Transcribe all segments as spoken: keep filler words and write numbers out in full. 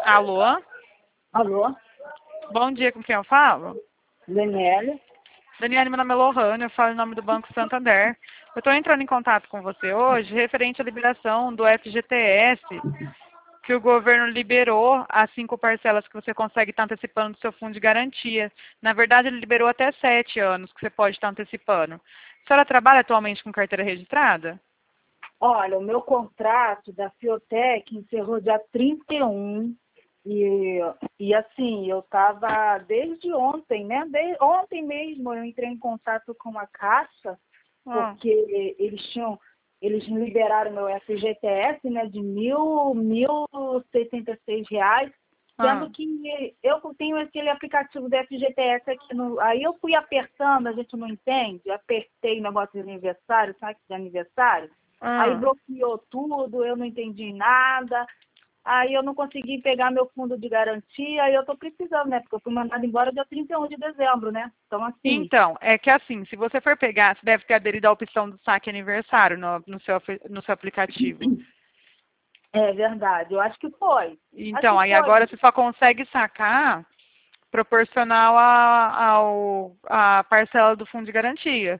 Alô? Alô? Bom dia, com quem eu falo? Daniela? Daniela, meu nome é Lohane, eu falo em nome do Banco Santander. Eu estou entrando em contato com você hoje referente à liberação do F G T S, que o governo liberou as cinco parcelas que você consegue estar antecipando do seu fundo de garantia. Na verdade, ele liberou até sete anos que você pode estar antecipando. A senhora trabalha atualmente com carteira registrada? Olha, o meu contrato da Fiotec encerrou dia trinta e um e, e assim, eu estava desde ontem, né? Desde ontem mesmo eu entrei em contato com a Caixa, Ah. porque eles tinham, eles liberaram meu F G T S, né, de mil, mil e sessenta e seis reais, sendo Ah. que eu tenho aquele aplicativo do F G T S aqui no. Aí eu fui apertando, a gente não entende, apertei o negócio de aniversário, sabe, de aniversário. Aí Ah. bloqueou tudo, eu não entendi nada. Aí eu não consegui pegar meu fundo de garantia e eu estou precisando, né? Porque eu fui mandada embora dia trinta e um de dezembro, né? Então, assim... Então, é que assim, se você for pegar, você deve ter aderido à opção do saque aniversário no, no, seu, no seu aplicativo. É verdade, eu acho que foi. Acho Então, que aí foi. agora você só consegue sacar proporcional a, ao, a parcela do fundo de garantia.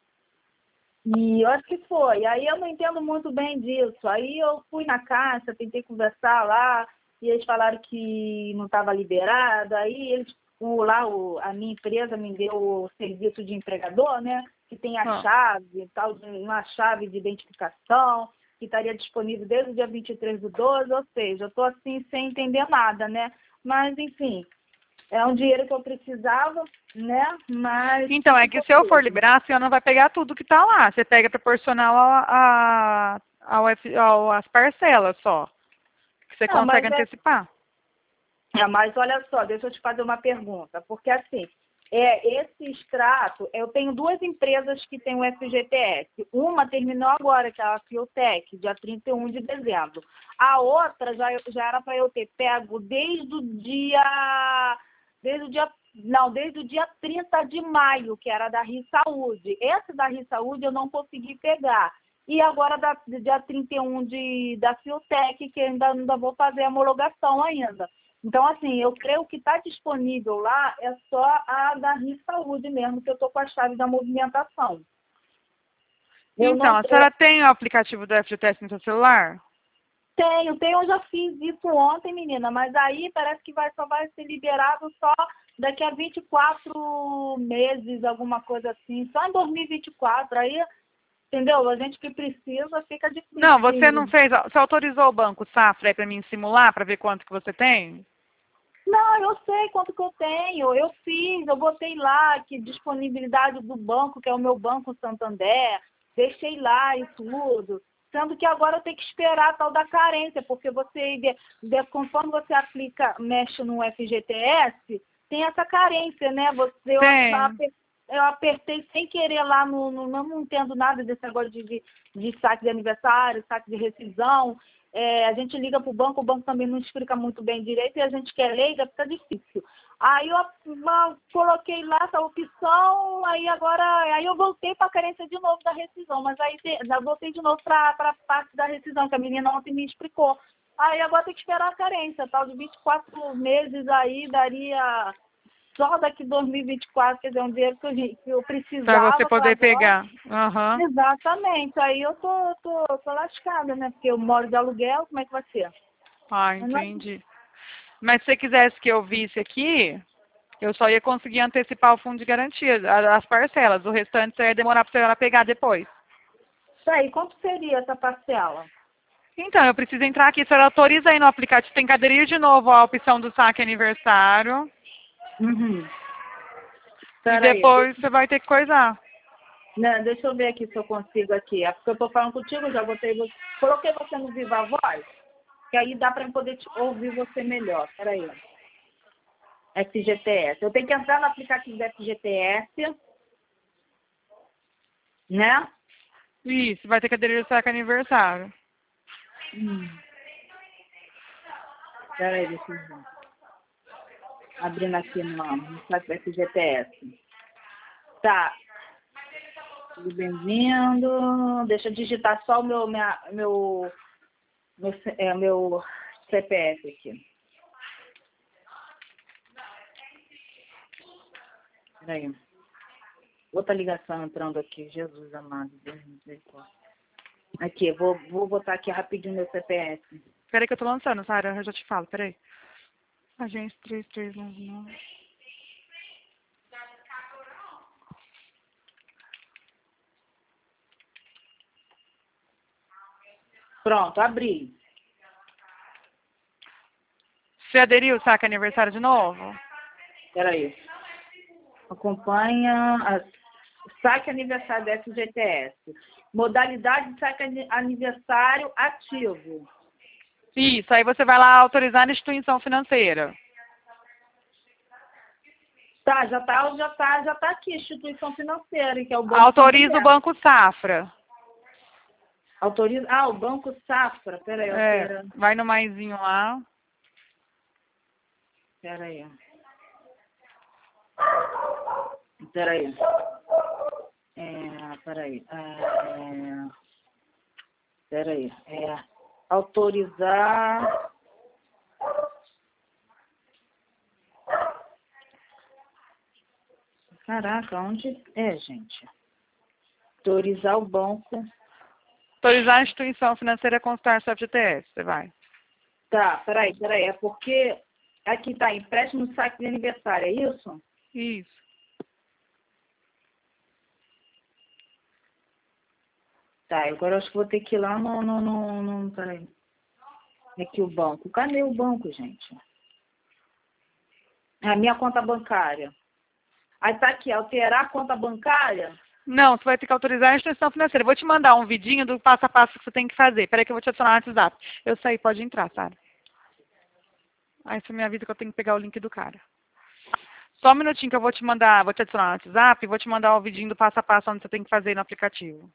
E eu acho que foi. Aí eu não entendo muito bem disso. Aí eu fui na caixa, tentei conversar lá, e eles falaram que não estava liberado. Aí eles, o, lá, o, a minha empresa me deu o serviço de empregador, né? Que tem a Ah. chave, tal, uma chave de identificação, que estaria disponível desde o dia vinte e três do doze, ou seja, eu estou assim sem entender nada, né? Mas, enfim, é um dinheiro que eu precisava, né? Mas Então, é que se eu for liberar, a senhora não vai pegar tudo que está lá. Você pega proporcional a, a, ao, F- ao, às parcelas só, que você não, consegue mas é, antecipar. é, mas olha só, deixa eu te fazer uma pergunta, porque assim, é, esse extrato, eu tenho duas empresas que têm o F G T S. Uma terminou agora, que é a Fiotec, dia trinta e um de dezembro. A outra já, já era para eu ter pego desde o dia. Desde o dia. Não, desde o dia trinta de maio, que era da Rio Saúde. Essa da Rio Saúde eu não consegui pegar. E agora, da, dia trinta e um de, da Fiotec, que ainda, ainda vou fazer a homologação ainda. Então, assim, eu creio que está disponível lá é só a da Rio Saúde mesmo, que eu estou com a chave da movimentação. Eu Então, não a eu senhora tem o aplicativo do F G T S no seu celular? tenho, tenho, eu já fiz isso ontem, menina, mas aí parece que vai, só vai ser liberado só daqui a vinte e quatro meses, alguma coisa assim, só em dois mil e vinte e quatro, aí, entendeu? A gente que precisa fica Não, você difícil. não fez. Você autorizou o Banco Safra para mim simular, para ver quanto que você tem? Não, eu sei quanto que eu tenho. Eu fiz, eu botei lá que disponibilidade do banco, que é o meu Banco Santander, deixei lá e tudo. Sendo que agora eu tenho que esperar a tal da carência, porque você, de, de, conforme você aplica, mexe no F G T S, tem essa carência, né? Você, eu, Tem. aper- eu apertei sem querer lá, no, no, não entendo nada desse negócio de, de, de saque de aniversário, saque de rescisão. É, a gente liga para o banco, o banco também não explica muito bem direito e a gente quer leiga, fica difícil. Aí eu uma, coloquei lá essa opção, aí agora, aí eu voltei para a carência de novo da rescisão, mas aí te, já voltei de novo para a parte da rescisão, que a menina ontem me explicou. Aí agora tem que esperar a carência, tal de vinte e quatro meses aí daria só daqui dois mil e vinte e quatro, quer dizer, um dinheiro que eu, que eu Para você precisava para poder agora. pegar. Aham. Exatamente, aí eu tô, tô, tô lascada, né? Porque eu moro de aluguel, como é que vai ser? Ah, Eu não- entendi. Mas se você quisesse que eu visse aqui, eu só ia conseguir antecipar o fundo de garantia, a- as parcelas. O restante você ia demorar para a senhora pegar depois. Isso aí, quanto seria essa parcela? Então, eu preciso entrar aqui. A senhora autoriza aí no aplicativo. Tem que aderir de novo à opção do saque aniversário. Uhum. E Pera aí, depois deixa, você vai ter que coisar. né, deixa eu ver aqui se eu consigo aqui. É porque eu tô falando contigo, já botei você. Coloquei você no Viva Voz, que aí dá para poder te ouvir você melhor. Pera aí. F G T S. Eu tenho que entrar no aplicativo do F G T S, né? Isso, vai ter que aderir ao saque aniversário. Hum. Pera aí, deixa eu ver. Abrindo aqui no, no site do F G T S. Tá. Tudo bem-vindo. Deixa eu digitar só o meu, minha, meu, meu, C- é, meu C P F aqui. Peraí. Outra ligação entrando aqui. Jesus amado. Deus misericórdia. Aqui, vou, vou botar aqui rapidinho meu C P F. Peraí que eu tô lançando, Sara. Eu já te falo, peraí. Agência três três nove nove. Pronto, abri. Você aderiu, saca aniversário de novo? Peraí. Acompanha a saque aniversário da F G T S. Modalidade de saque aniversário ativo. Isso, aí você vai lá autorizar a instituição financeira. Tá, já tá, já tá, já tá aqui, instituição financeira, que é o Banco Autoriza o Santander. Banco Safra. Autoriza, ah, o Banco Safra, peraí, É, altera. vai no maisinho lá. Peraí. Peraí. É, peraí. É, peraí. É, autorizar. Caraca, onde é, gente? Autorizar o banco. Autorizar a instituição financeira a constar seu F G T S, você vai. Tá, peraí, peraí. É porque aqui tá empréstimo de saque de aniversário, é isso? Isso. Tá, agora eu acho que vou ter que ir lá no, no, no, no peraí. Aqui o banco. Cadê o banco, gente? É a minha conta bancária. Aí tá aqui, alterar a conta bancária? Não, você vai ter que autorizar a instituição financeira. Eu vou te mandar um vidinho do passo a passo que você tem que fazer. Peraí que eu vou te adicionar no WhatsApp. Eu saí, pode entrar, Sara. Aí você me avisa que eu tenho que pegar o link do cara. Só um minutinho que eu vou te mandar, vou te adicionar no WhatsApp e vou te mandar o vidinho do passo a passo onde você tem que fazer no aplicativo.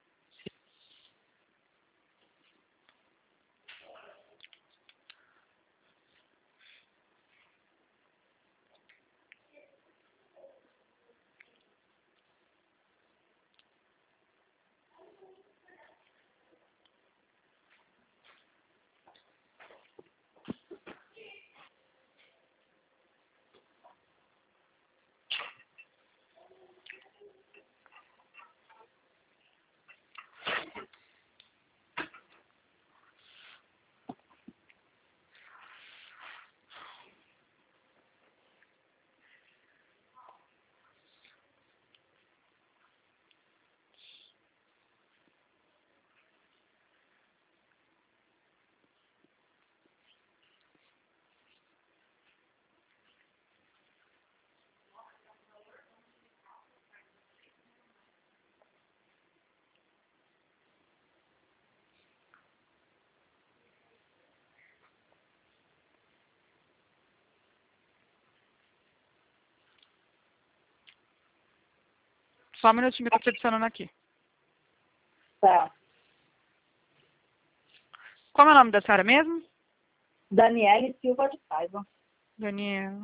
Só um minutinho que eu tô te adicionando aqui. Tá. Como é o nome da senhora mesmo? Daniele Silva de Paiva. Daniela.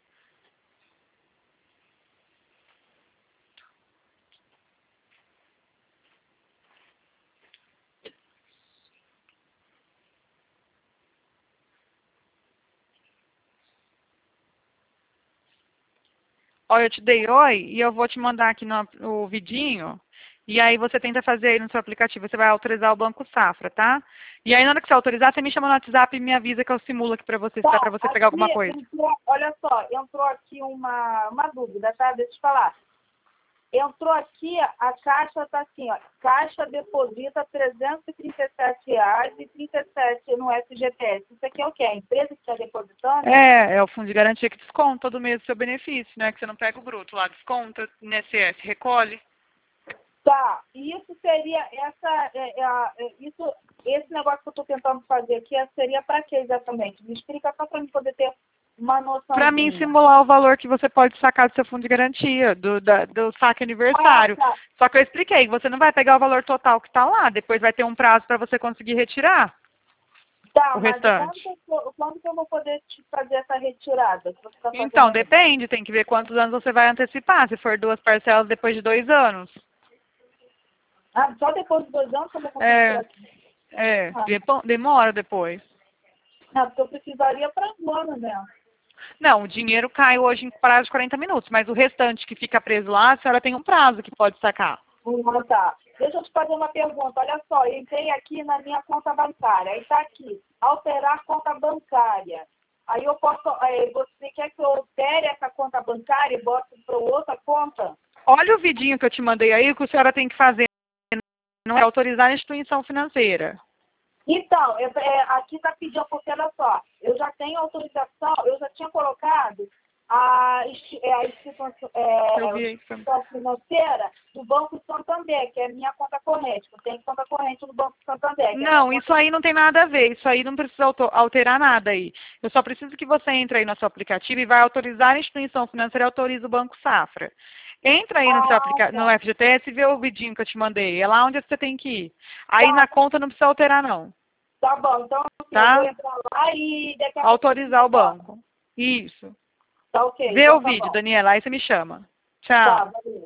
Olha, eu te dei oi e eu vou te mandar aqui no, o vidinho. E aí você tenta fazer aí no seu aplicativo. Você vai autorizar o Banco Safra, tá? E aí na hora que você autorizar, você me chama no WhatsApp e me avisa que eu simulo aqui pra você, se Tá, dá pra você pegar aqui alguma coisa. entrou, olha só, entrou aqui uma, uma dúvida, tá? Deixa eu te falar. Entrou aqui, a caixa tá assim, ó. Caixa deposita trezentos e trinta e sete reais e trinta e sete no F G T S. Isso aqui é o quê? A empresa que está depositando? É, é o fundo de garantia que desconta todo mês o seu benefício, né? Que você não pega o bruto lá, desconta, I N S S, recolhe. Tá, e isso seria, essa, é, é, a- é, isso, esse negócio que eu estou tentando fazer aqui é- seria para quê exatamente? Me explica só para eu poder ter uma noção. Pra mim simular o valor que você pode sacar do seu fundo de garantia, do, da- do saque aniversário. Ah, tá. Só que eu expliquei, você não vai pegar o valor total que está lá, depois vai ter um prazo para você conseguir retirar Tá, o mas restante. quando que, eu, vou- quando que eu vou poder te fazer essa retirada? Que você tá fazendo Então, aí? depende, tem que ver quantos anos você vai antecipar. Se for duas parcelas depois de dois anos. Ah, só depois de dois anos que eu vou conseguir É, tirar aqui? é, Ah, depo- demora depois. não, porque eu precisaria para agora, né? Não, o dinheiro cai hoje em prazo de quarenta minutos, mas o restante que fica preso lá, a senhora tem um prazo que pode sacar. Hum, tá. Deixa eu te fazer uma pergunta. Olha só, eu entrei aqui na minha conta bancária. Aí está aqui, alterar conta bancária. Aí eu posso, é, você quer que eu altere essa conta bancária e bote para outra conta? Olha o vidinho que eu te mandei aí, o que a senhora tem que fazer não é autorizar a instituição financeira. Então, eu, é, aqui está pedindo, porque olha só, eu já tenho autorização, eu já tinha colocado a, insti- é, a instituição, é, Eu vi aí. instituição financeira do Banco Santander, que é a minha conta corrente. Eu tenho conta corrente no Banco Santander. que é a minha Não, conta- isso aí não tem nada a ver. Isso aí não precisa auto- alterar nada aí. Eu só preciso que você entre aí no seu aplicativo e vai autorizar a instituição financeira e autoriza o Banco Safra. Entra aí no seu Ah, aplica no tá. F G T S e vê o vidinho que eu te mandei. É lá onde você tem que ir. Aí Tá. na conta não precisa alterar, não. Tá bom, então assim, Tá? eu vou entrar lá e daqui a pouco... Autorizar o banco. Isso. Tá ok, Vê então o tá vídeo, bom. Daniela, aí você me chama. Tá, Tchau. valeu.